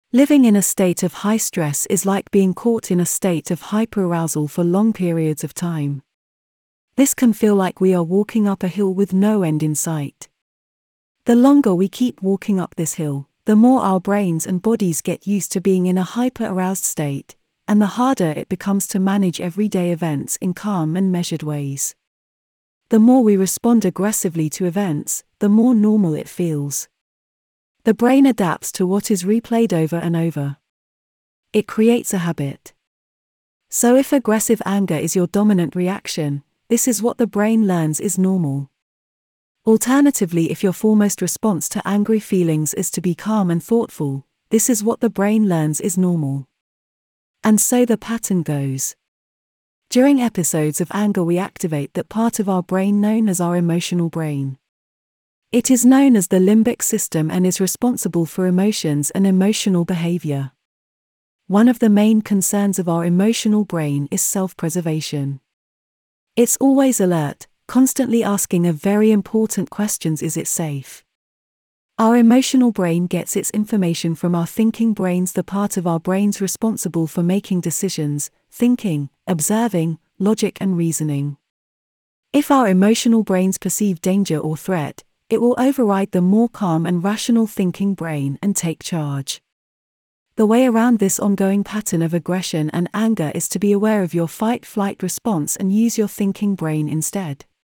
Living in a state of high stress is like being caught in a state of hyperarousal for long periods of time. This can feel like we are walking up a hill with no end in sight. The longer we keep walking up this hill, the more our brains and bodies get used to being in a hyper-aroused state, and the harder it becomes to manage everyday events in calm and measured ways. The more we respond aggressively to events, the more normal it feels. The brain adapts to what is replayed over and over. It creates a habit. So if aggressive anger is your dominant reaction, this is what the brain learns is normal. Alternatively, if your foremost response to angry feelings is to be calm and thoughtful, this is what the brain learns is normal. And so the pattern goes. During episodes of anger, we activate that part of our brain known as our emotional brain. It is known as the limbic system and is responsible for emotions and emotional behavior. One of the main concerns of our emotional brain is self-preservation. It's always alert, constantly asking a very important questions: is it safe? Our emotional brain gets its information from our thinking brains, the part of our brains responsible for making decisions, thinking, observing, logic and reasoning. If our emotional brains perceive danger or threat, it will override the more calm and rational thinking brain and take charge. The way around this ongoing pattern of aggression and anger is to be aware of your fight-flight response and use your thinking brain instead.